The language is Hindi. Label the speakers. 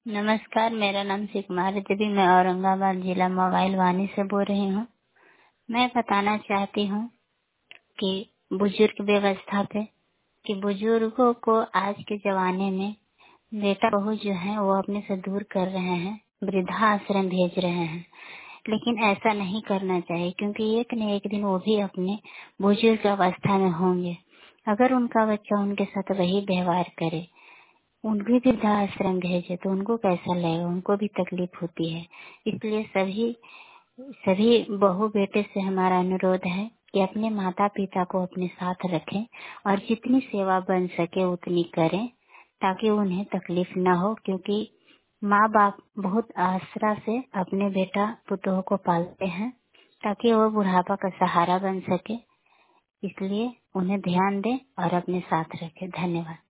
Speaker 1: नमस्कार, मेरा नाम शिव कुमारी देवी, मैं औरंगाबाद जिला मोबाइल वानी से बोल रही हूँ। मैं बताना चाहती हूँ कि बुजुर्ग व्यवस्था पे कि बुजुर्गों को आज के जमाने में बेटा बहू जो है वो अपने से दूर कर रहे हैं, वृद्धाश्रम भेज रहे हैं। लेकिन ऐसा नहीं करना चाहिए, क्योंकि एक न एक दिन वो भी अपने बुजुर्ग अवस्था में होंगे। अगर उनका बच्चा उनके साथ वही व्यवहार करे, उनकी वृद्धाश्रम भेजे, तो उनको कैसा लगेगा, उनको भी तकलीफ होती है। इसलिए सभी सभी बहू बेटे से हमारा अनुरोध है कि अपने माता पिता को अपने साथ रखें और जितनी सेवा बन सके उतनी करें, ताकि उन्हें तकलीफ न हो। क्योंकि माँ बाप बहुत आसरा से अपने बेटा पुतों को पालते हैं, ताकि वो बुढ़ापा का सहारा बन सके। इसलिए उन्हें ध्यान दें और अपने साथ रखें। धन्यवाद।